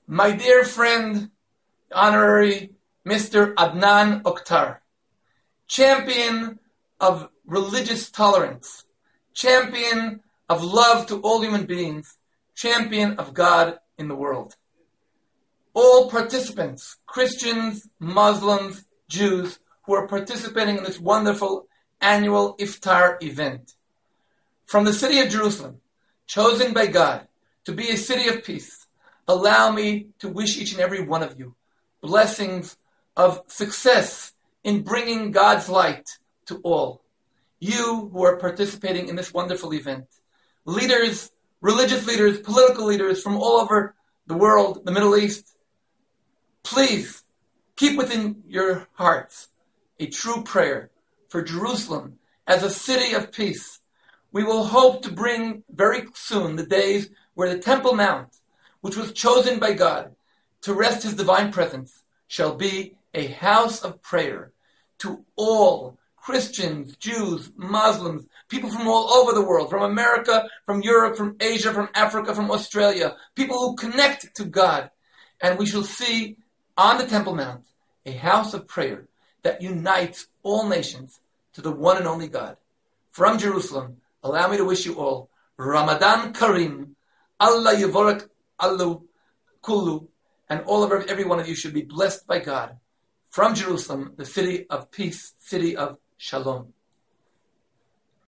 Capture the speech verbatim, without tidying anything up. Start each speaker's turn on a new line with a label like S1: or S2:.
S1: My dear friend, honorary Mister Adnan Oktar, champion of religious tolerance, champion of love to all human beings, champion of God in the world. All participants, Christians, Muslims, Jews, who are participating in this wonderful annual iftar event. From the city of Jerusalem, chosen by God to be a city of peace, allow me to wish each and every one of you blessings of success in bringing God's light to all. You who are participating in this wonderful event, leaders, religious leaders, political leaders from all over the world, the Middle East, please keep within your hearts a true prayer for Jerusalem as a city of peace. We will hope to bring very soon the days where the Temple Mount, which was chosen by God to rest his divine presence, shall be a house of prayer to all Christians, Jews, Muslims, people from all over the world, from America, from Europe, from Asia, from Africa, from Australia, people who connect to God. And we shall see on the Temple Mount a house of prayer that unites all nations to the one and only God. From Jerusalem, allow me to wish you all Ramadan Kareem, Allah Yivarak Allu Kullu, and all of every one of you should be blessed by God. From Jerusalem, the city of peace, city of Shalom.